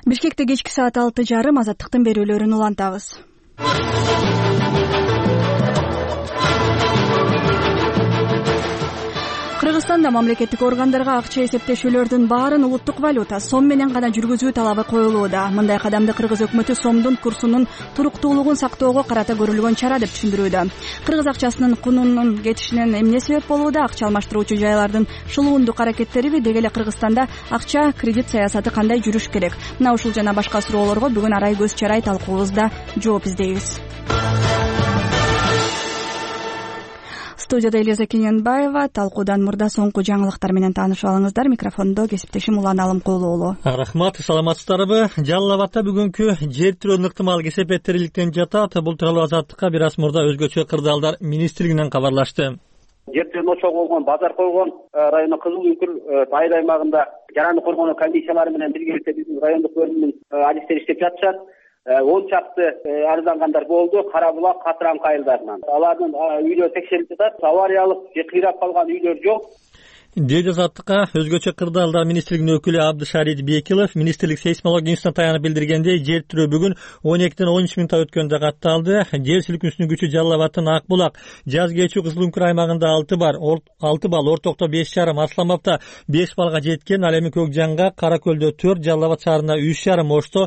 Бишкекте кечки саат 6:30 Азаттыктын берүүлөрүн улантабыз. Кыргызстанда мамлекеттик органдарга акча эсептешүүлөрдүн баарын улуттук валюта сом менен гана жүргүзүү талабы коюлууда. Мындай кадамды кыргыз өкмөтү сомдун курсунун туруктуулугун сактоого карата көрүлгөн чара деп түшүндүрүүдө. Кыргыз акчасынын кунунун кетишине эмне себеп болууда? Акча алмаштыруучу жайлардын шылуундук аракеттериби? Деги эле Кыргызстанда акча кредит саясаты кандай жүрүш керек? Мына ушул жана башка суроолорго бүгүн арай көз чарай талкуубузда жооп издейбиз. Студияда Элиза Кененбаева. Талкуудан мурда соңку жаңылыктар менен таанышып алыңыздар. Микрофондо кесиптешим Улан Алымкулуулу. Рахмат, саламатсыздарбы? Жалал Абадта бүгүнкү жер тирөөнүн ыктымал кесепеттериликтен жатат. Бул тууралуу Азаттыкка бир аз мурда өзгөчө кырдаалдар министрлигинен кабарлашты. Жер тирөөнү очогу болгон, базар койгон району Кызыл Үңкүр айыл аймагында жараны коргонуу комиссиялары менен биргеликте биздин райондук бөлүмдүн адистери иштеп жатышат. 10 чакты арыздангандар болду. Кара Булак, Катыраңкы айылдарынан. Алардын үйлөрү текшерилип жатат. Авариялык же кыйрап калган үйлөр жок. Дейт Азаттыкка өзгөчө кырдаалдар министрлигинин өкүлү Абдышарит Бекилов министрлик сейсмология институтуна таянып билдиргендей, жер тирөө бүгүн 12-ден 13 минутта өткөндө катталды. Жер силкинүүсүнүн күчү Жалал Абадтын Ак Булак, Жаз кечүү Кызыл Үңкүр аймагында 6 балл, Ортокто 5,5, Асламапта 5 балга жеткен. Ал эми Көкжанга, Кара Көлдө 4, Жалал Абад шаарында 3,5, Ошто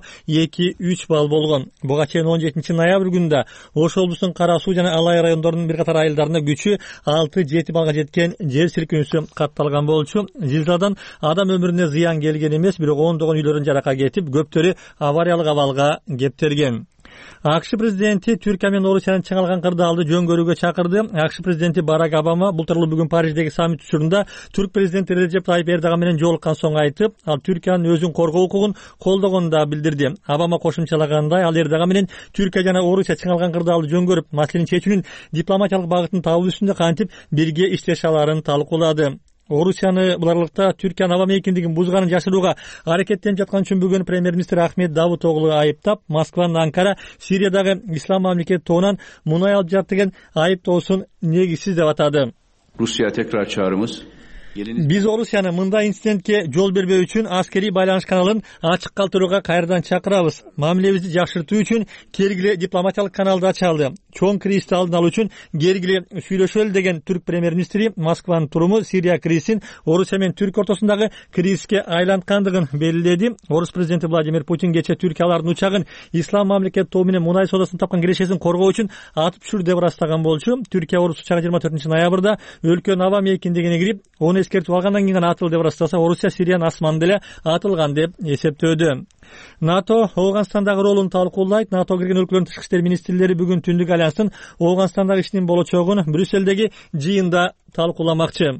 2-3 балл болгон. Буга чейин 17-ноябрь күнүндө Ош облусунун Кара Суу жана Алай райондорунун бир катар айылдарында күчү 6-7 балга жеткен жер силкинүүсү катталган болчу. Зилзаладан адам өмүрүнө зыян келген эмес, бирок ондогон үйлөрдүн жарака кетип, көптөрү авариялык абалга кептирген. АКШ президенти Түркия менен Орусиянын чыңалган кырдаалды жөн көрүүгө чакырды. АКШ президенти Барак Обама бул тууралуу бүгүн Париждеги саммит учурунда түрк президенти Режеп Тайип Эрдоган менен жолуккан соң айтып, ал Түркиянын өзүн коргоо укугун колдогонун да билдирди. Обама кошумчалагандай, ал Эрдоган менен Түркия жана Орусия чыңалган кырдаалды жөн көрүп, маселени чечүүнүн дипломатиялык багытын табуу үстүндө кантип бирге иштеше аларын талкуулады. Орусияны бул аралыкта Түркиянын аба мейкиндигин бузганын жашырууга аракеттенип жаткан үчүн бүгүн премьер-министр Ахмет Давутоглу айыптап, Москванын Анкара Сириядагы ислам мамлекети тобунан мунай алып жатат деген айыптоосун негизсиз деп атады. Rusya tekrar çağrımız. Биз Орусияны мындай инцидентке жол бербөө үчүн аскерий байланыш каналын ачык калтырууга кайрадан чакырабыз. Мамилебизди жакшыртуу үчүн кергиле дипломатиялык каналды ачалы. Чоң кризисти алдын алуу үчүн кергиле сүйлөшөлү деген түрк премьер-министри Москванын туруму Сирия кризисин Орусия менен Түркия ортосундагы кризиске айланткандыгын белгиледи. Орус президенти Владимир Путин кече Түркиялардын учагын ислам мамлекети тобу менен мунай соодасын тапкан кирешесин коргоо үчүн атып түшүрдү деп ырастаган болчу. Түркия Орус учагы 24-ноябрда өлкөнүн аба мейкиндигине кирип, оны эскертип алгандан кийин гана атылды деп ырастаса, Орусия Сириянын асманында эле атылган деп эсептөөдө. НАТО Афганстандагы ролун талкуулайт. НАТО кирген өлкөлөрдүн тышкы иштер министрлери бүгүн Түндүк альянстын Афганстандагы ишинин болочогун Брюссельдеги жыйында талкууламакчы.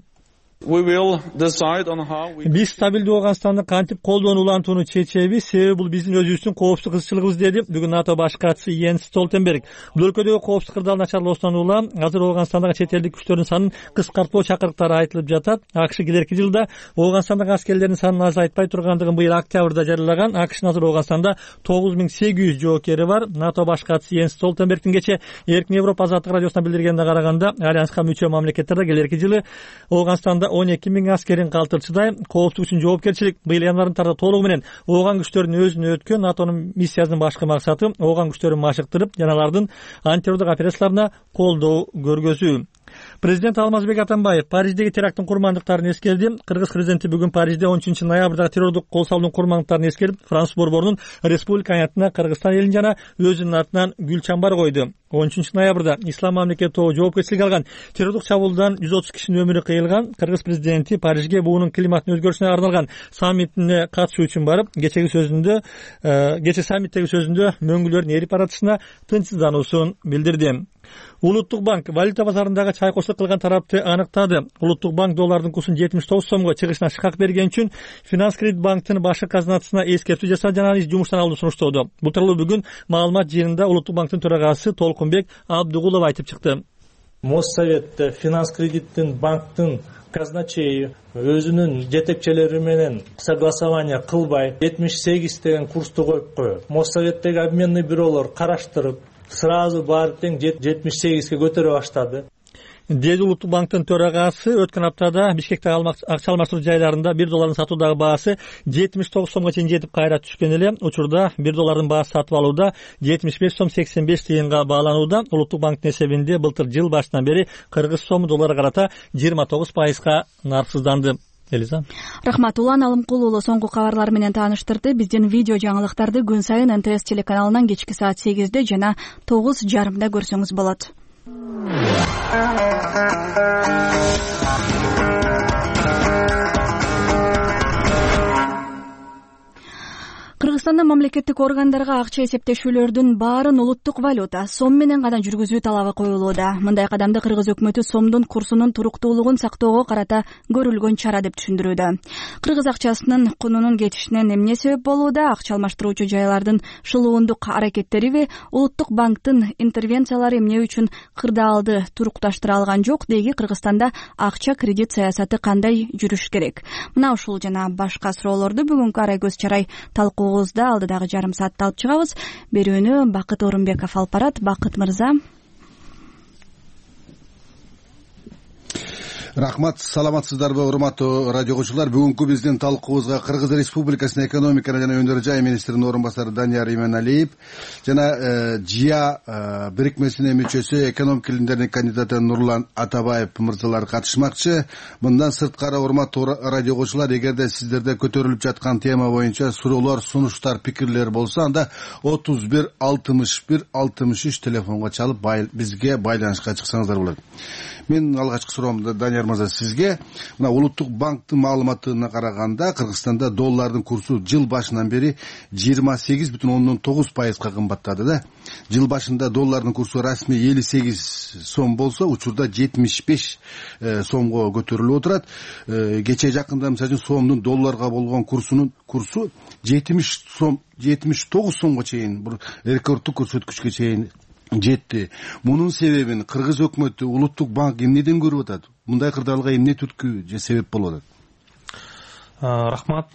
Биз стабилдүү Афганстанды кантип колдоону улантууну чечебиз, себеби бул биздин өзүбүздүн коопсуздук кызчылыгыбыз, деди бүгүн НАТО баш катчысы Йенс Столтенберг. Бул өлкөдөгү коопсуздук кырдаалын начарлоосунан улам азыр Афганстандагы чет элдик күчтөрдүн санын кыскартуу чакырыктары айтылып жатат. АКШ келерки жылда Афганстандагы аскерлердин санын азайтпай тургандыгын быйыл октябрда жарыялаган. АКШнын азыр Афганстанда 9800 жоокери бар. НАТО баш катчысы Йенс Столтенбергдин кече Эркин Европа азаттык радиосуна билдиргенине караганда, альянска мүчө мамлекеттерде келерки жылы Афганстанда 12 миң аскерин калтырчыдай. Коопсуздук үчүн жоопкерчилик быйыл январында толугу менен Афган күчтөрүнүн өзүнө өткөн. НАТОнун миссиясынын башкы максаты Афган күчтөрүн машыктырып, жана алардын антитеррорлук операцияларына колдоо көргөзүү. Президент Алмазбек Атамбаев Париждеги теракттын курмандыктарын эскерди. Кыргыз президенти бүгүн Парижде 13-ноябрдагы террордук кол салуунун курмандыктарын эскерип, Франс борборунун республика аянтына Кыргызстан элин жана өзүнүн атынан гүл чамбар койду. 13-ноябрда ислам мамлекети тобу жоопкерчилик алган террордук чабуулдан 130 кишинин өмүрү кыйылган. Кыргыз президенти Парижге буунун климаттын өзгөрүшүнө арналган саммитине катышуу үчүн барып, кече саммиттеги сөзүндө мөңгүлөрдүн эрип баратышына тынчсыздануусун билдирди. Улуттук банк валюта базарындагы чайкоочулук кылган тарапты аныктады. Улуттук банк доллардын курсун 79 сомго чыгышына шыкак берген үчүн Финанс кредит банктын башкы казначысына эскертүү жасап, жана аны жумуштан алууну сунуштоодо. Бул тууралуу бүгүн маалымат жыйынында Улуттук банктын төрагасы Толкунбек Абдыгулов айтып чыкты. Моссоветте Финанс кредиттин банктын казначейи өзүнүн жетекчилери менен согласование кылбай 78 деген курсту коюп коет. Моссоветтеги обменный бюролор караштырып, сразу барып тең 78ге көтөрө баштады. деди Улуттук банктын төрагасы өткөн аптада Бишкектеги акча алмаштыруу жайларында $1 сатуудагы баасы 79 сомго чейин жетип кайра түшкөн эле. Учурда $1 баасы сатып алууда 75 сом 85 тыйынга бааланууда. Улуттук банктын эсебинде былтыр жыл башынан бери кыргыз сому долларга карата 29% нарксызданды. Элиза. Рахмат. Улан Алымкул уулу соңку кабарлар менен тааныштырды. Биздин видео жаңылыктарды күн сайын НТС телеканалынан кечки саат 8-де жана 9:30 көрсөңүз болот. Кыргызстанда мамлекеттик органдарга акча эсептешүүлөрдүн баарын улуттук валюта сом менен гана жүргүзүү талабы коюлууда. Мындай кадамды кыргыз өкмөтү сомдун курсунун туруктуулугун сактоого карата көрүлгөн чара деп түшүндүрүүдө. Кыргыз акчасынын кунунун кетишине эмне себеп болууда? Акча алмаштыруучу жайлардын шылуундук аракеттериби, улуттук банктын интервенциялары эмне үчүн кырдаалды турукташтыра алган жок? Деги Кыргызстанда акча кредит саясаты кандай жүрүш керек? Мына ушул жана башка суроолорду бүгүнкү арай көз чарай талкуубузда алдыдагы жарым саатта алып чыгабыз. Берүүнү Бакыт Орунбеков алып барат. Бакыт мырза. Рахмат, саламатсыздарбы урматтуу радио окуучулар. Бүгүнкү биздин талкуубузга Кыргыз Республикасынын экономика жана өнөр жай министринин орун басары Данияр Иманалиев жана ЖИА бирикмесинин мүчөсү экономика илимдеринин кандидаты Нурлан Атабаев мырзалар катышмакчы. Мындан сырткары урматтуу радио окуучулар, эгерде сиздерде көтөрүлүп жаткан тема боюнча суроолор, сунуштар, пикирлер болсо, анда 31 61 63 телефонго чалып бизге байланышка чыксаңыздар болот. Мен алгачкы суроом Данияр мырза сизге. Мына улуттук банктын маалыматына караганда Кыргызстанда доллардын курсу жыл башынан бери 28,9% кымбаттады да. Жыл башында доллардын курсу расмий 58 сом болсо, учурда 75 сомго көтөрүлүп отурат. Кечээ жакында мисалы сомдун долларга болгон курсу 79 сомго чейин бир рекордтук көрсөткүчкө чейин жетти. Мунун себебин Кыргыз өкмөтү, улуттук банк эмнеден көрүп атат? Мындай кырдаалга эмне түрткү же себеп болуп атат? Рахмат.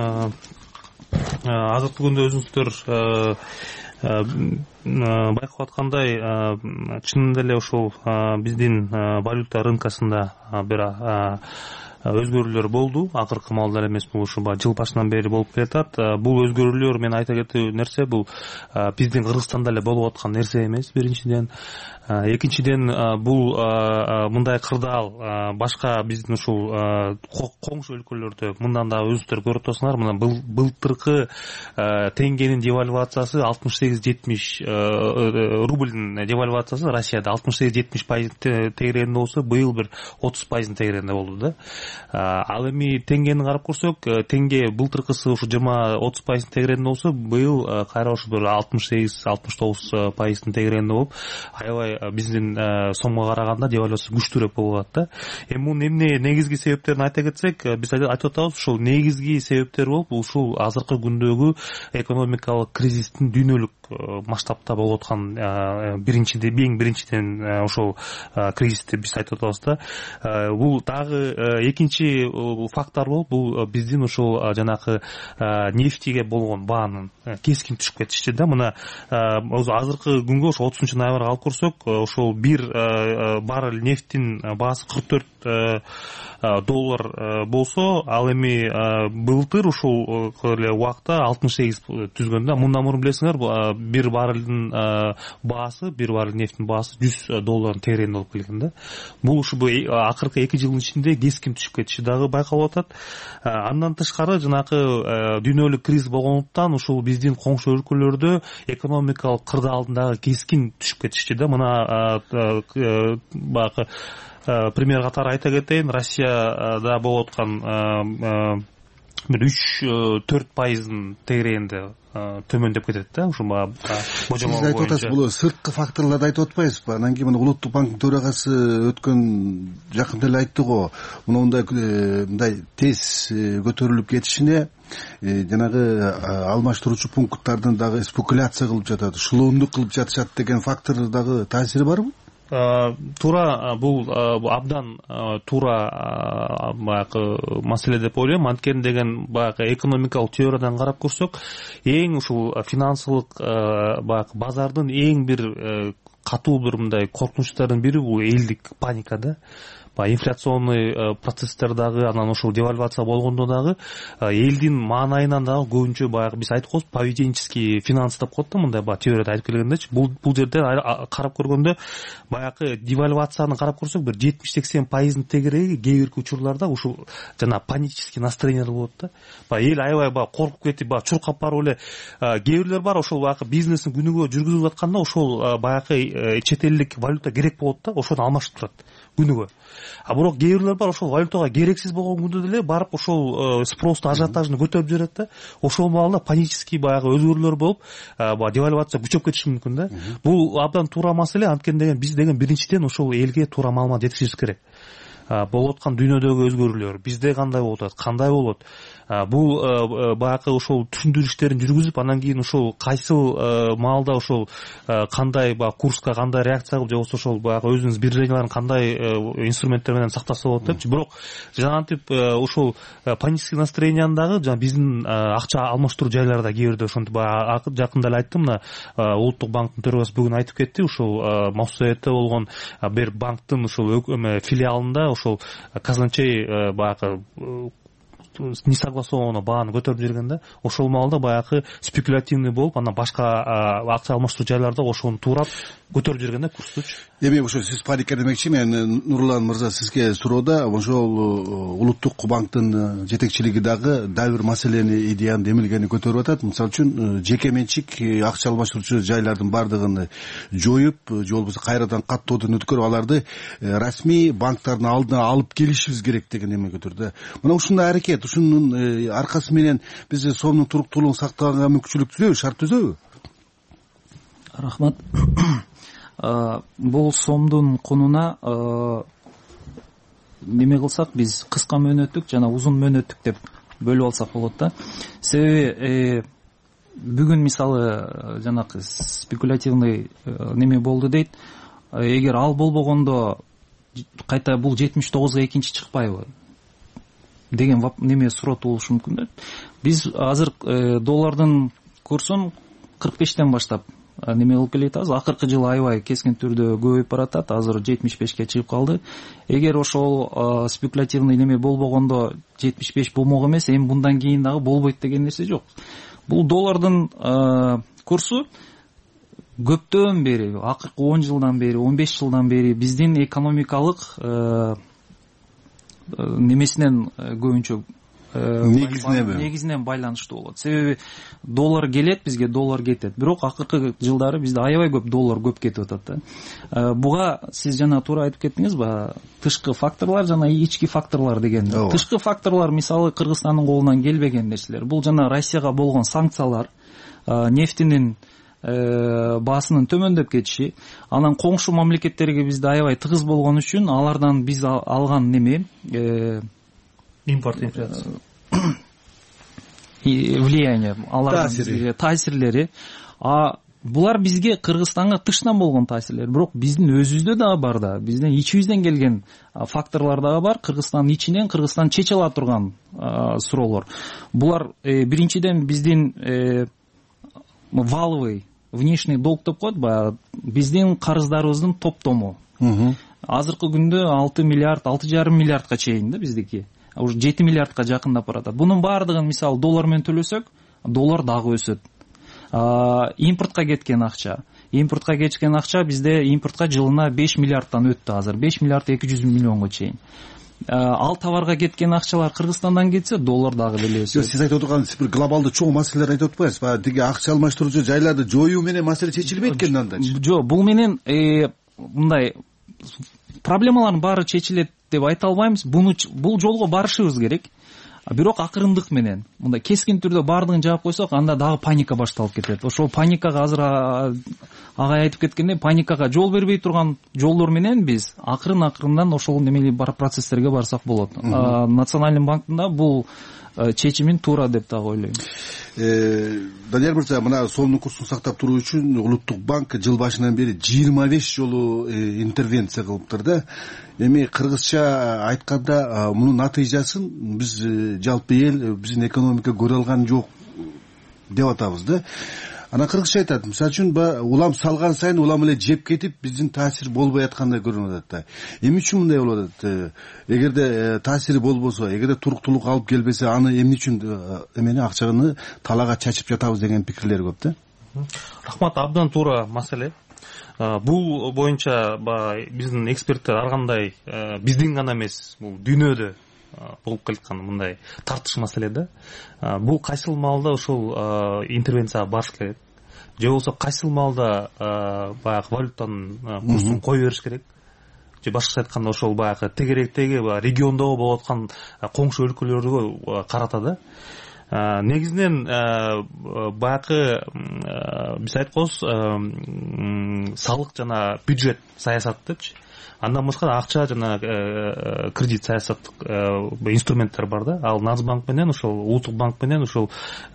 Азыркы күндө өзүңүздөр байкап аткандай, чынында эле ошол биздин валюта рынкасында бир өзгөрүүлөр болду. Акыркы маалда эмес, бул ушу жыл башынан бери болуп келатат. Бул өзгөрүүлөр мен айта кетүү нерсе, бул биздин Кыргызстанда эле болуп аткан нерсе эмес, биринчиден. Экинчиден, бул мындай кырдаал башка биздин ушул коңшу өлкөлөрдө мындан да өзүңүздөр көрүп турсуңар. Мына былтыркы теңгенин девальвациясы 68-70, рубльдин девальвациясы Россияда 68-70% тегерегинде болсо, быйыл бир 30% тегерегинде болду да. Ал эми теңгени карап көрсөк, теңге былтыркысы ушу 20-30% тегерегинде болсо, быйыл кайра ушу бир 68-69% тегерегинде болуп, аябай биздин сомго караганда девальвация күчтүүрөөк болуп атат да. Эми мунун эмне негизги себептерин айта кетсек, биз айтып атабыз, ушул негизги себептер болуп, ушул азыркы күндөгү экономикалык кризистин дүйнөлүк масштабта болуп аткан биринчиден ошол кризисти биз айтып атабыз да. Бул дагы экинчи фактор болуп, бул биздин ошол жанакы нефтиге болгон баанын кескин түшүп кетишти да. Мына азыркы күнгө ошо 30 ноябрга алып көрсөк, ошол бир баррель нефтин баасы $44 болсо, ал эми былтыр ушул эле убакта 68 түзгөн да. Мындан мурун билесиңер, бир баррельдин баасы, бир баррель нефтин баасы $100 тегерегинде болуп келген да. Бул ушу акыркы 2 жылдын ичинде кескин түшүп кетиши дагы байкалып атат. Андан тышкары жанакы дүйнөлүк кризис болгондуктан ушул биздин коңшу өлкөлөрдө экономикалык кырдаалдын дагы кескин түшүп кетишти да. Мына баягы пример катары айта кетейин, Россияда болуп аткан бир 3-4% тегерегинде төмөндөп кетет да. Ушул божомол боюнча. Сиз айтып атасыз, бул сырткы факторлорду айтып атпайсызбы? Анан кийин улуттук банктын төрагасы өткөн жакында эле айтты го, мындай тез көтөрүлүп кетишине жанагы алмаштыруучу пункттардын дагы спекуляция кылып жатат, шылуундук кылып жатышат деген фактор дагы таасири барбы? Туура, бул абдан туура баягы маселе деп ойлойм. Анткени деген баягы экономикалык теориядан карап көрсөк, эң ушул финансылык баягы базардын эң бир катуу бир мындай коркунучтардын бири бул элдик паника да. Баягы инфляционный процесстер дагы, анан ошол девальвация болгондо дагы элдин маанайынан дагы көбүнчө баягы биз айтып коебуз поведенческий финанс деп коет да, мындай баягы теорияда айтып келгендечи. Бул жерде карап көргөндө баягы девальвацияны карап көрсөк бир 70-80% тегереги кээ бирки учурларда ушул жана панический настроениялар болот да. Баягы эл аябай баягы коркуп кетип, баягы чуркап барып эле кээ бирлер бар ошол баягы бизнесин күнүгө жүргүзүп атканда ошол баягы чет элдик валюта керек болот да, ошону алмашып турат күнүгө. А бирок кээ бирлер бар ошол валютага керексиз болгон күндө деле барып ошол спросту, ажиотажды көтөрүп жиберет да. Ошол маалда панический баягы өзгөрүүлөр болуп, баягы девальвация күчөп кетиши мүмкүн да. Бул абдан туура маселе. Анткени деген биз деген биринчиден ошол элге туура маалымат жеткизишибиз керек. Болуп аткан дүйнөдөгү өзгөрүүлөр бизде кандай болуп атат, кандай болот, бул баягы ошол түшүндүрүү иштерин жүргүзүп, анан кийин ошол кайсыл маалда ошол кандай баягы курска кандай реакция кылып, же болбосо ошол баягы өзүнүн сбереженияларын кандай инструменттер менен сактаса болот депчи. Бирок жанагынтип ошол панический настроениянын дагы жана биздин акча алмаштыруу жайларда кээ бирде ошентип баягы жакында эле айттым, мына Улуттук банктын төрагасы бүгүн айтып кетти, ушул Моссоветте болгон бир банктын ушул филиалында ошол казначей баягы несогласованно бааны көтөрүп жиберген да. Ошол маалда баягы спекулятивный болуп, анан башка акча алмаштыруу жайларда ошону туурап көтөрүп жиберген да курстучу. Эми ошо сиз паника демекчи, мен Нурлан мырза сизге суроода ошол Улуттук банктын жетекчилиги дагы бир маселени, идеяны, демилгени көтөрүп атат. Мисалы үчүн жеке менчик акча алмаштыруучу жайлардын бардыгын жоюп, же болбосо кайрадан каттоодон өткөрүп, аларды расмий банктардын алдына алып келишибиз керек деген эме көтөрдү. Мына ушундай аракет, ушунун аркасы менен биз сомдун туруктуулугун сактаганга мүмкүнчүлүк түзөбү, шарт түзөбү? Рахмат. Бул сомдун кунуна неме кылсак, биз кыска мөөнөттүк жана узун мөөнөттүк деп бөлүп алсак болот да. Себеби бүгүн мисалы жанакы спекулятивный неме болду дейт. Эгер ал болбогондо кайта бул 79га экинчи чыкпайбы деген неме суроо туулушу мүмкүн да. Биз азыр доллардын курсун 45тен баштап неме кылып келатабыз. Акыркы жылы аябай кескин түрдө көбөйүп баратат. Азыр 75ке чыгып калды. Эгер ошол спекулятивный неме болбогондо 75 болмок эмес, эми мындан кийин дагы болбойт деген нерсе жок. Бул доллардын курсу көптөн бери, акыркы 10 жылдан бери, 15 жылдан бери биздин экономикалык немесинен көбүнчө негизинен байланыштуу болот. Себеби доллар келет, бизге доллар кетет. Бирок акыркы жылдары бизде аябай көп доллар көп кетип атат да. Буга сиз жана туура айтып кеттиңиз ба, тышкы факторлор жана ички факторлор деген. Тышкы факторлор мисалы Кыргызстандын колунан келбеген нерселер. Бул жана Россияга болгон санкциялар, нефтинин баасынын төмөндөп кетиши, анан коңшу мамлекеттерге бизде аябай тыгыз болгон үчүн алардан биз алган неме импорт инфляция влияние, алардын таасирлери, булар бизге Кыргызстанга тыштан болгон таасирлер. Бирок биздин өзүбүздө дагы бар да, биздин ичибизден келген факторлор дагы бар. Кыргызстандын ичинен Кыргызстан чече ала турган суроолор. Булар биринчиден биздин валовый внешний долг деп коет, баягы биздин карыздарыбыздын топтому. Азыркы күндө 6 миллиард, 6,5 миллиардка чейин да биздики. Уже 7 миллиардка жакындап баратат. Бунун баардыгын мисалы доллар менен төлөсөк, доллар дагы өсөт. Импортко кеткен акча бизде импортко жылына 5 миллиардтан өттү азыр. 5 миллиард 200 миллионго чейин. Ал товарга кеткен акчалар Кыргызстандан кетсе, доллар дагы деле өсөт. Сиз айтып отурганыңыз бир глобалдуу чоң маселелер айтып атпайсызбы? Баягы тиги акча алмаштыруучу жайларды жоюу менен маселе чечилбейт экен андачы. Жок, бул менен мындай проблемалардын баары чечилет деп айта албайбыз. Бул жолго барышыбыз керек. Бирок акырындык менен, мындай кескин түрдө баардыгын жаап койсок, анда дагы паника башталып кетет. Ошол паникага азыр агай айтып кеткендей, паникага жол бербей турган жолдор менен биз акырын-акырындан ошол немели бар процесстерге барсак болот. Национальный банктын да бул чечимин туура деп дагы ойлойм. Данияр мырза, мына сомдун курсун сактап туруу үчүн Улуттук банк жыл башынан бери 25 жолу интервенция кылыптыр да. Эми кыргызча айтканда мунун натыйжасын биз жалпы эл, биздин экономика көрө алган жок деп атабыз да. анан кыргызча айтат, мисалы үчүн улам салган сайын улам эле жеп кетип биздин таасир болбой аткандай көрүнүп атат да. Эмне үчүн мындай болуп атат? Эгерде таасири болбосо, эгерде туруктуулук алып келбесе, аны эмне үчүн эмени акчаны талаага чачып жатабыз деген пикирлер көп да. Рахмат, абдан туура маселе. Бул боюнча биздин эксперттер ар кандай биздин гана эмес, бул дүйнөдө болуп келаткан мындай тартыш маселе да. Бул кайсыл маалда ошол интервенцияга барыш керек, же болбосо кайсыл маалда баягы валютанын курсун кое бериш керек, же башкача айтканда ошол баягы тегеректеги региондогу болуп аткан коңшу өлкөлөргө карата да. Негизинен баягы биз айтканбыз салык жана бюджет саясаты депчи. Андан башка акча жана кредит саясаттык инструменттер бар да. Ал Нацбанк менен ошол улуттук банк менен ошол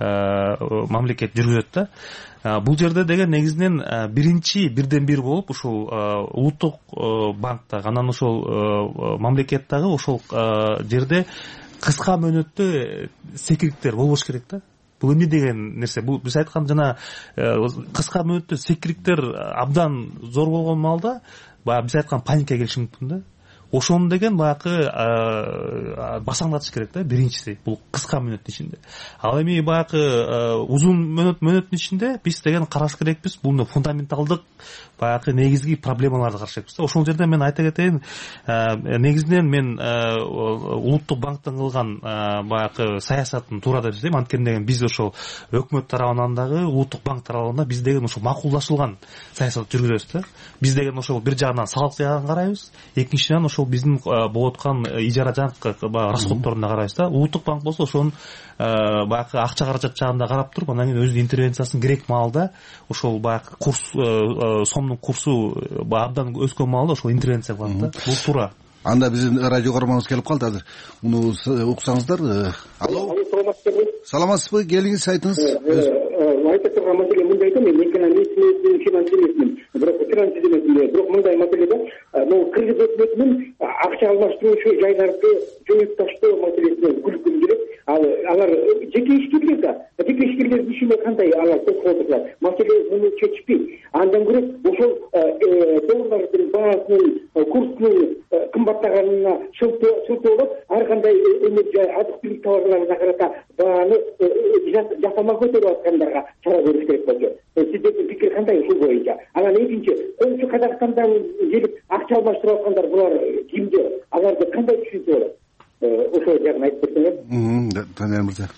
мамлекет жүргүзөт да. Бул жерде деген негизинен бирден бир болуп ошол улуттук банктагы анан ошол мамлекеттеги ошол жерде кыска мөөнөттө секириктер болбош керек да. Бул эмне деген нерсе? Бул биз айткан жана кыска мөөнөттө секириктер абдан зор болгон маалда баягы биз айткан паника келиши мүмкүн да. Ошону деген баягы басаңдатыш керек да, биринчиси. Бул кыска мөөнөттүн ичинде. Ал эми баягы узун мөөнөттүн ичинде биз деген караш керекпиз. Бул фундаменталдык баягы негизги проблемаларды караш керекпиз да. Ошол жерде мен айта кетейин, негизинен мен улуттук банктын кылган баягы саясатын туура деп эсептейм. Анткени деген биз ошол өкмөт тарабынан дагы, улуттук банк тарабынан биз деген ошол макулдашылган саясат жүргүзөбүз да. Биз деген ошол бир жагынан салык жагын карайбыз, экинчиден ошол биздин болуп аткан ижара жакы расходторуна карайбыз да. Улуттук банк болсо ошонун баягы акча каражат жагында карап туруп, анан кийин өзүнүн интервенциясын керек маалда ошол баягы курс сомдун курсу абдан өскөн маалда ошол интервенция кылат да. Бул туура. Анда биздин радио көрөрманыбыз келип калды азыр. Муну уксаңыздар. Алло. Саламатсызбы? Келиңиз, айтыңыз. Айтып турган маселе мындай да, мен экономистмин, финансистмин, бирок финансист эмесмин. Бирок мындай маселеде, могу кыргыз өкмөтүнүн акча алмаштыруучу жайларды жоюп таштоо маселесине күлкүм келет. Алар жеке ишкерлер да, жеке ишкерлердин ишине кандай алар көп колдошот. Маселе муну чечпей, андан көрө ошол доллардын баасынын курсунун кымбаттаганына шылтоолоп, ар кандай азык-түлүк товарларына карата бааны жасама көтөрүп аткандарга чара көрүш керек болчу. Сиздердин пикир кандай ушул боюнча? Анан экинчи, коңшу Казакстандан келип акча алмаштырып аткандар булар кимдер? Аларды кандай түшүнсө болот? Ошол жагын айтып берсеңиз. Данияр мырза.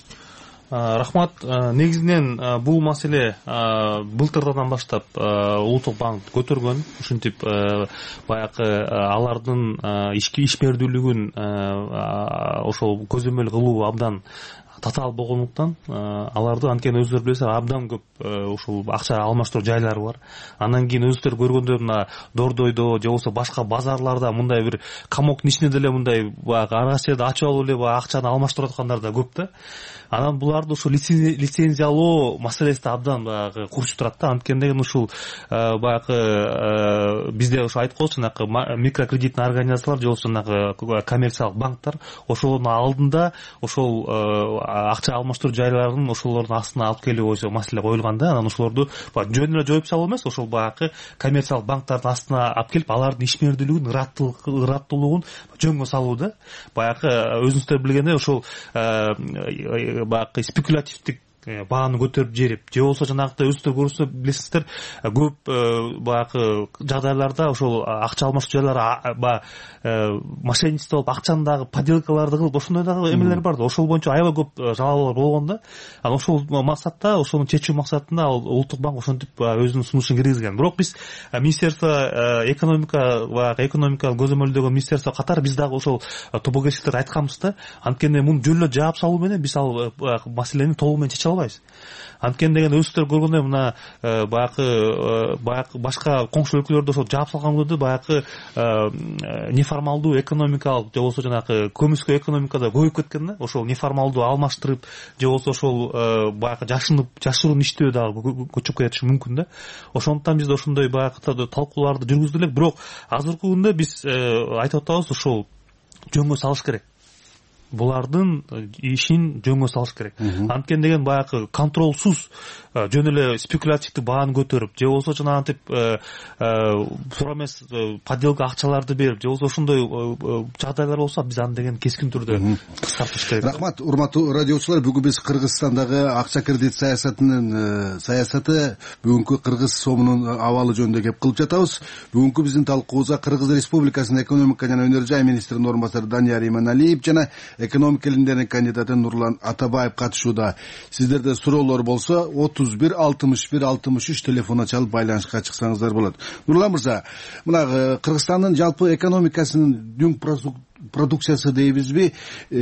Рахмат. Негизинен бул маселе былтырдан баштап улуттук банк көтөргөн. Ушинтип баягы алардын ишмердүүлүгүн ошол көзөмөл кылуу абдан татаал болгондуктан аларды анткени өзүлөр билесиз абдан көп ушул акча алмаштыруу жайлары бар. Андан кийин өзүлөр көргөндөй мына Дордойдо же болбосо башка базарларда мындай бир камоктун ичинде деле мындай баягы ар кайсы жерде ачып алып эле акчаны алмаштырып аткандар да көп да. Анан буларды ошо лицензиялоо маселеси абдан баягы курчуп турат да. Анткени деген ушул баягы бизде ошо айтканбыз, жанагы микрокредитный организациялар же болбосо жанагы коммерциялык банктар ошолордун алдында ошол акча алмаштыруу жайларын ошолордун астына алып келүү боюнча маселе коюлган да. Анан ошолорду жөн эле жоюп салуу эмес, ошол баягы коммерциялык банктардын астына алып келип, алардын ишмердүүлүгүн, ыраттуулугун жөнгө салуу да. Баягы өзүңүздөр билгендей ошол баягы спекулятивдик бааны көтөрүп жиберип, же болбосо жанагыдай өзүңүздөр көрсө билесиздер, көп баягы жагдайларда ошол акча алмаштыруу жайлары мошенничество болуп, акчаны дагы подделкаларды кылып, ошондой дагы эмелер бар да. Ошол боюнча аябай көп жалалар болгон да. Анан ошол максатта, ошону чечүү максатында улуттук банк ошентип өзүнүн сунушун киргизген. Бирок биз министерство экономикалык көзөмөлдөгөн министерство катары биз дагы ошол тобокелчилерге айтканбыз да. Анткени муну жөн эле жаап салуу менен биз ал маселени толугу менен чече албайбыз. Анткени деген өзүңүздөр көргөндөй мына баягы башка коңшу өлкөлөрдө ошол жаап салган баягы неформалдуу экономикалык же болбосо жанагы көмүскө экономикада көбөйүп кеткен да. Ошол неформалдуу алмаштырып же болбосо ошол баягы жашыруун иштөө дагы көчүп кетиши мүмкүн да. Ошондуктан биз ошондой баягы талкууларды жүргүздү элек. Бирок азыркы күндө биз айтып атабыз, ошол жөнгө салыш керек. булардын ишин жөнгө салыш керек. Анткени деген баягы контролсуз жөн эле спекулятивдүү бааны көтөрүп же болбосо жанагынтип туура эмес подделка акчаларды берип же болбосо ошондой жагдайлар болсо биз аны деген кескин түрдө кыскартыш керек. Рахмат, урматтуу радиочулар. Бүгүн биз Кыргызстандагы акча кредит саясаты бүгүнкү кыргыз сомунун абалы жөнүндө кеп кылып жатабыз. Бүгүнкү биздин талкуубузга Кыргыз Республикасынын экономика жана өнөр жай министринин орун басары Данияр Иманалиев жана экономика илимдеринин кандидаты Нурлан Атабаев катышууда. Сиздерде суроолор болсо 31 61 63 телефонуна чалып байланышка чыксаңыздар болот. Нурлан мырза, мына Кыргызстандын жалпы экономикасынын дүң продукциясы дейбизби,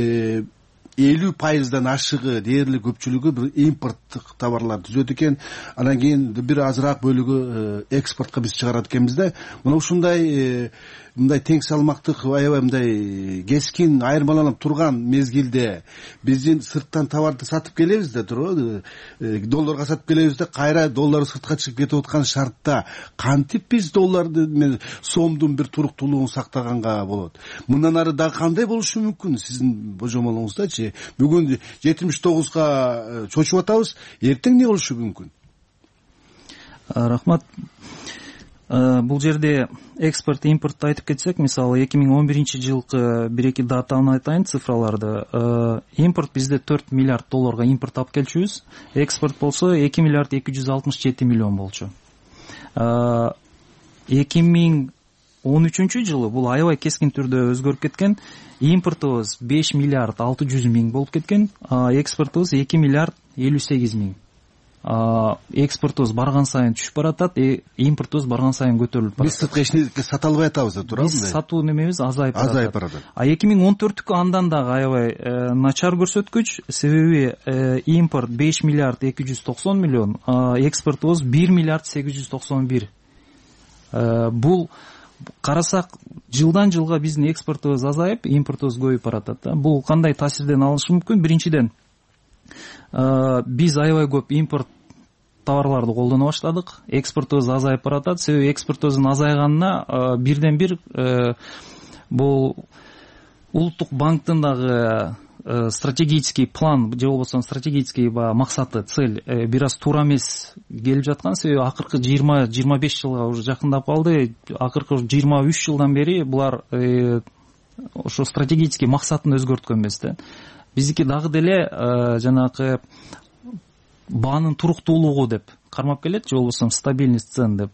50% ашыгы, дээрлик көпчүлүгү бир импорттук товарлар түзөт экен. Анан кийин бир азыраак бөлүгү экспортко биз чыгарат экенбиз да. Мына ушундай мындай тең салмактык, аябай мындай кескин айырмаланып турган мезгилде биздин сырттан товарды сатып келебиз да туруп, долларга сатып келебиз да, кайра доллар сыртка чыгып кетип аткан шартта кантип биз долларды, сомдун бир туруктуулугун сактаганга болот? Мындан ары дагы кандай болушу мүмкүн сиздин божомолуңуздачы? Бүгүн 79га чочуп атабыз, эртең эмне болушу мүмкүн? Рахмат. Бул жерде экспорт, импортты айтып кетсек, мисалы 2011-жылкы бир-эки датаны айтайын, цифраларды. Импорт бизде 4 миллиард долларга импорт алып келчүбүз. Экспорт болсо 2 миллиард 267 миллион болчу. 2013-жылы бул аябай кескин түрдө өзгөрүп кеткен. Импортубуз 5 миллиард 600 миң болуп кеткен, экспортубуз 2 миллиард 58 миң. Экспортубуз барган сайын түшүп баратат, импортубуз барган сайын көтөрүлүп баратат. Биз сырткы эчинекке сата албай атабыз да, туурабы? Биз сатуу немебиз азайып баратат. 2014-кү андан дагы аябай начар көрсөткүч, себеби импорт 5 миллиард 290 миллион, экспортубуз 1 миллиард 891. Бул карасак жылдан жылга биздин экспортубуз азайып, импортубуз көбөйүп баратат. Бул кандай таасирден алышы мүмкүн? Биринчиден, биз аябай көп импорт товарларды колдоно баштадык, экспортубуз азайып баратат. Себеби экспортубуздун азайганына бирден бир бул улуттук банктын дагы стратегический план же болбосо стратегический максаты, цель бир аз туура эмес келип жаткан. Себеби акыркы 20-25 жылга уже жакындап калды. Акыркы 23 жылдан бери булар ошо стратегический максатын өзгөрткөн эмес да. Биздики дагы деле жанагы баанын туруктуулугу деп кармап келет, же болбосо стабильность цен деп.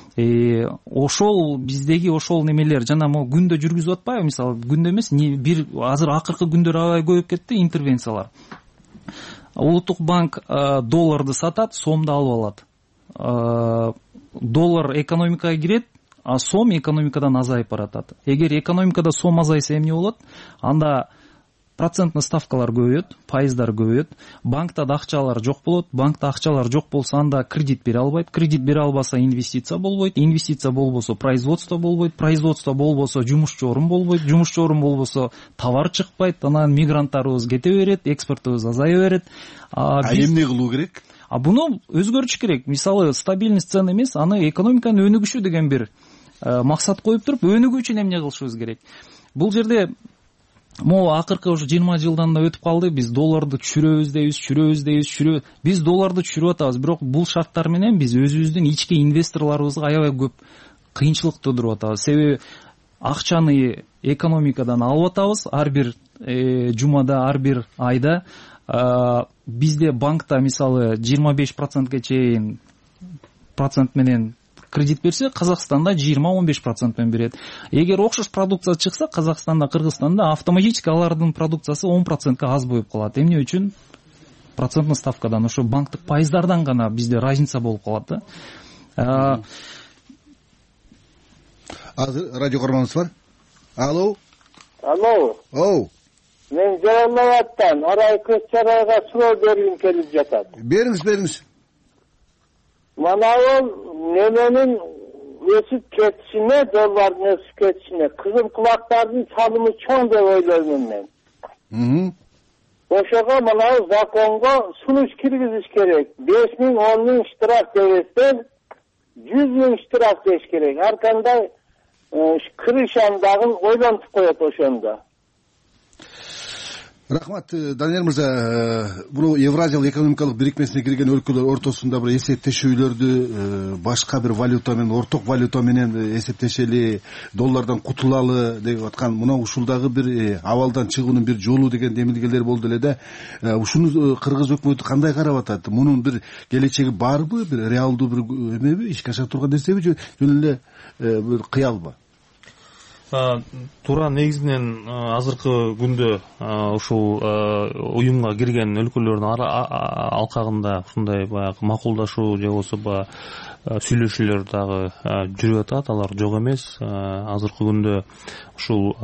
Ошол биздеги ошол немелер жана могу күндө жүргүзүп атпайбы? Мисалы күндө эмес, бир азыр акыркы күндөр аябай көбөйүп кетти интервенциялар. Улуттук банк долларды сатат, сомду алып алат. Доллар экономикага кирет, а сом экономикадан азайып баратат. Эгер экономикада сом азайса эмне болот? Анда процентный ставкалар көбөйөт, пайыздар көбөйөт, банкта да акчалар жок болот. Банкта акчалар жок болсо анда кредит бере албайт, кредит бере албаса инвестиция болбойт, инвестиция болбосо производство болбойт, производство болбосо жумушчу орун болбойт, жумушчу орун болбосо товар чыкпайт, анан мигранттарыбыз кете берет, экспортубуз азая берет. Эмне кылуу керек? Буну өзгөртүш керек. Мисалы стабильность цен эмес, аны экономиканын өнүгүшү деген бир максат коюп туруп, өнүгүү үчүн эмне кылышыбыз керек? Бул жерде могу акыркы ушу 20 жылдан да өтүп калды. Биз долларды түшүрөбүз дейбиз. Биз долларды түшүрүп атабыз, бирок бул шарттар менен биз өзүбүздүн ички инвесторлорубузга аябай көп кыйынчылык туудуруп атабыз. Себеби акчаны экономикадан алып атабыз ар бир жумада, ар бир айда. Бизде банкта мисалы 25%га чейин процент менен кредит берсе, Казакстанда 20-15% менен берет. Эгер окшош продукция чыкса, Казакстанда, Кыргызстанда автоматически алардын продукциясы 10%га аз болуп калат. Эмне үчүн? Процентный ставкадан, ошо банктык пайыздардан гана бизде разница болуп калат да. Азыр радио көрмөңүз бар. Алло. Оу. Мен Жалалабадтан Арай Көчсарайга суроо бергим келип жатат. Бериңиз. Манабул неменин өсүп кетишине, доллардын өсүп кетишине, кызыл кулактардын салымы чоң деп ойлоймун мен. Ошого манабу законго сунуш киргизиш керек. 5 миң, 10 миң штраф бересен, 100 миң штраф деш керек. Ар кандай крышандагын ойлонтуп коет ошондо. Рахмат, Данияр мырза. Бул Евразиялык экономикалык бирикмесине кирген өлкөлөр ортосунда бир эсептешүүлөрдү башка бир валюта менен, орток валюта менен эсептешели, доллардан кутулалы деп аткан мына ушулдагы бир абалдан чыгуунун бир жолу деген демилгелер болду эле да. Ушуну кыргыз өкмөтү кандай карап атат? Мунун бир келечеги барбы? Бир реалдуу бир эмеби, ишке аша турган нерсеби же жөн эле бир кыялбы? Туура негизинен азыркы күндө ушул уюмга кирген өлкөлөрдүн алкагында ушундай баягы макулдашуу же болбосо сүйлөшүүлөр дагы жүрүп атат. Алар жок эмес. Азыркы күндө ушул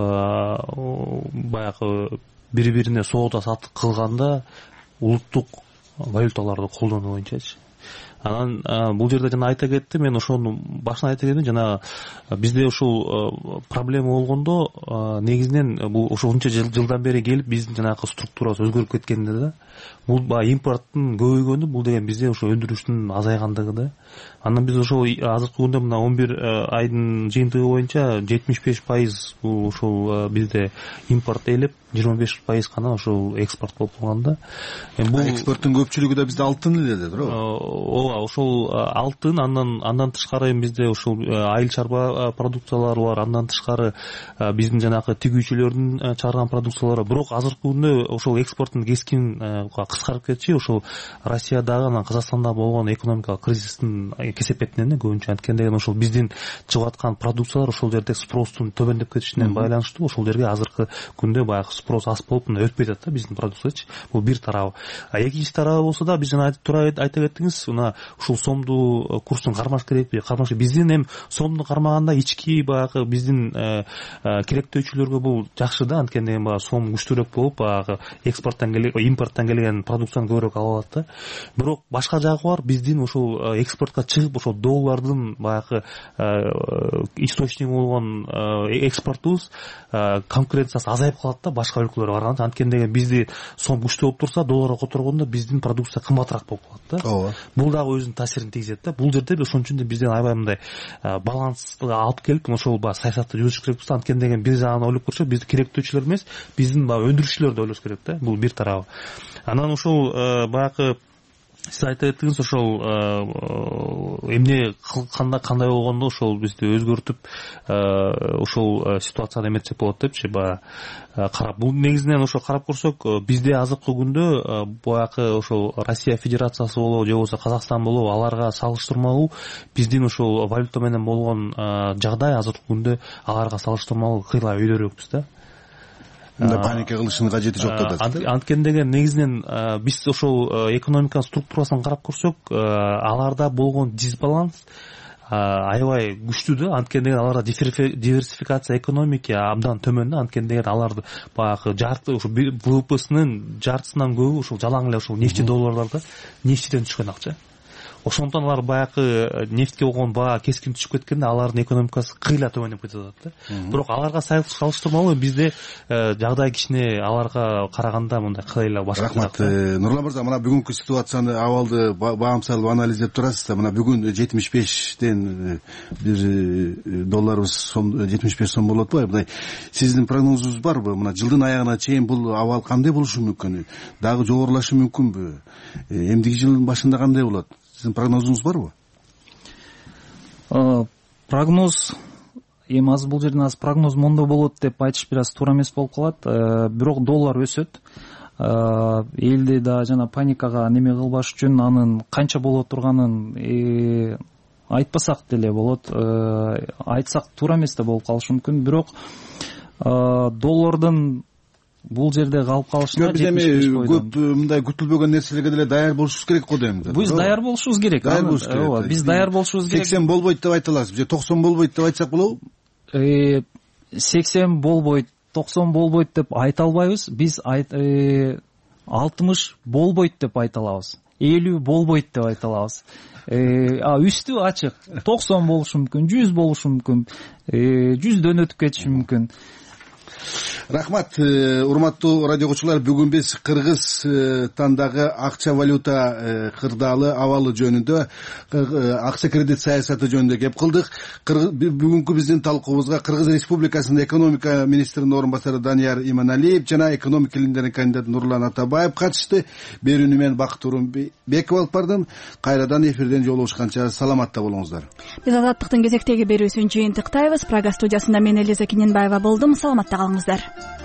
баягы бири бирине соода сатык кылганда улуттук валюталарды колдонуу боюнчачы. Анан бул жерде жана айта кеттим, мен ошону башынан айта кеттим, жана бизде ушул проблема болгондо негизинен бул ушунча жылдан бери келип биздин жанагы структурабыз өзгөрүп кеткенде да, бул импорттун көбөйгөнү, бул деген бизде ошо өндүрүштүн азайгандыгы да. Анан биз ошол азыркы күндө мына 11 айдын жыйынтыгы боюнча 75% бул ушул бизде импорт ээлеп, 25% гана ошол экспорт болуп калган да. Бул экспорттун көпчүлүгү да бизде алтын эле да, ооба, ошол алтын, андан тышкары бизде ушул айыл чарба продукциялары бар, андан тышкары биздин жанагы тигүүчүлөрдүн чыгарган продукциялары. Бирок азыркы күндө ошол экспорттун кескин кыскарып кетчи, ошол Россиядагы, анан Казакстанда болгон экономикалык кризистин кесепетинен көбүнчө. Анткени ошол биздин чыгып аткан продукциялар ошол жерде спростун төмөндөп кетишине байланыштуу. Ошол жерге азыркы күндө баягы спрос аз болуп өтпөй жатат да биздин продукциячы. Бул бир тарабы. Экинчи тарабы болсо да, биз жана туура айта кеттиңиз, ушул сомду курсун кармаш керекпи? Кармаш. Биздин эми сомду кармаганда ички баягы биздин керектөөчүлөргө бул жакшы да. Анткени баягы сом күчтүүрөөк болуп, баягы импорттон келген продукцияны көбүрөөк алып алат да. Бирок башка жагы бар, биздин ошол экспортко чыгып ошол доллардын баягы источниги болгон экспортубуз конкуренциясы азайып калат да башка өлкөлөргө караганда. Анткени бизди сом күчтүү болуп турса, долларга которгондо биздин продукция кымбатыраак болуп калат да. Бул дагы өзүнүн таасирин тийгизет да. Бул жерде ошон үчүн бизден аябай мындай балансты алып келип, ошол саясатты жүргүзүш керекпиз. Анткени бир жагынан ойлоп көрсөк, бизди керектөөчүлөр эмес, биздин өндүрүүчүлөр да ойлош керек да. Бул бир тарабы. Анан ошол баягы сиз айтып кеттиңиз, ошол эмне кандай болгондо ошол бизди өзгөртүп ошол ситуацияны эметсек болот депчи карап. Бул негизинен ошо карап көрсөк, бизде азыркы күндө баягы ошол Россия Федерациясы болобу же болбосо Казакстан болобу, аларга салыштырмалуу биздин ошол валюта менен болгон жагдай азыркы күндө аларга салыштырмалуу кыйла өйдөрөөкпүз да. Паника кылышынын кажети жок да. Анткени негизинен биз ошол экономика структурасын карап көрсөк, аларда болгон дисбаланс аябай күчтүү да. Анткени аларда диверсификация экономики абдан төмөн да. Анткени аларды баягы жарты ошо ВВПсынын жартысынан көбү ошол жалаң эле ошол нефти долларларда, нефтиден түшкөн акча. Ошондон алар баягы нефтке болгон баа кескин түшүп кеткенде алардын экономикасы кыйла төмөндөп кетип атат да. Бирок аларга салыштырмалуу бизде жагдай кичине аларга караганда мындай кыйла башка. Рахмат. Нурлан мырза, мына бүгүнкү ситуацияны, абалды баам салып анализдеп турасыз да. Мына бүгүн 75ден бир долларыбыз 75 сом болот атпайбы? Мындай сиздин прогнозуңуз барбы? Мына жылдын аягына чейин бул абал кандай болушу мүмкүн? Дагы жогорулашы мүмкүнбү? Эмдиги жылдын башында кандай болот? Сиздин прогнозуңуз барбы? Прогноз эми азыр бул жерден прогноз мондой болот деп айтыш бир аз туура эмес болуп калат. Бирок доллар өсөт. Элди да жана паникага неме кылбаш үчүн анын канча боло турганын айтпасак деле болот. Айтсак туура эмес да болуп калышы мүмкүн. Бирок доллардын бул жерде калып калышына көп мындай күтүлбөгөн нерселерге деле даяр болушубуз керек го дейм. Биз даяр болушубуз керек. Ооба, биз даяр болушубуз керек. 80 болбойт деп айта аласыз же 90 болбойт деп айтсак болобу? 80 болбойт, 90 болбойт деп айта албайбыз. Биз 60 болбойт деп айта алабыз. 50 болбойт деп айта алабыз. Үстү ачык. 90 болушу мүмкүн, 100 болушу мүмкүн, 100дөн өтүп кетиши мүмкүн. Рахмат, урматтуу радио угуучулар. Бүгүн биз Кыргызстандагы акча валюта кырдаалы абалы жөнүндө, акча кредит саясаты жөнүндө кеп кылдык. Бүгүнкү биздин талкуубузга Кыргыз Республикасынын экономика министринин орун басары Данияр Иманалиев жана экономика илимдеринин кандидаты Нурлан Атабаев катышты. Берүүнү мен Бакыт Турунбеков алып бардым. Кайрадан эфирден жолугушканча саламатта болуңуздар. Биз Азаттыктын кезектеги берүүсүн жыйынтыктайбыз. Прага студиясында мен Элиза Кененбаева болдум. Саламатта калыңыздар.